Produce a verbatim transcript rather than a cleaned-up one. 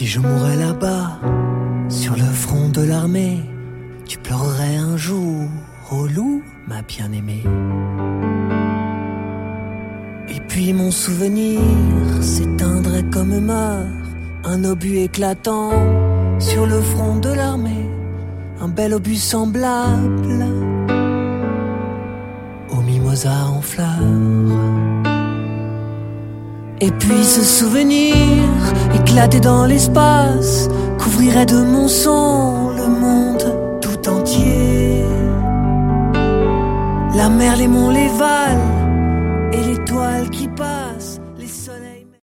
Si je mourais là-bas, sur le front de l'armée, tu pleurerais un jour au loup, ma bien-aimée. Et puis mon souvenir s'éteindrait comme meurt un obus éclatant sur le front de l'armée, un bel obus semblable au mimosa en fleurs. Et puis ce souvenir, éclaté dans l'espace, couvrirait de mon sang le monde tout entier. La mer, les monts, les vals,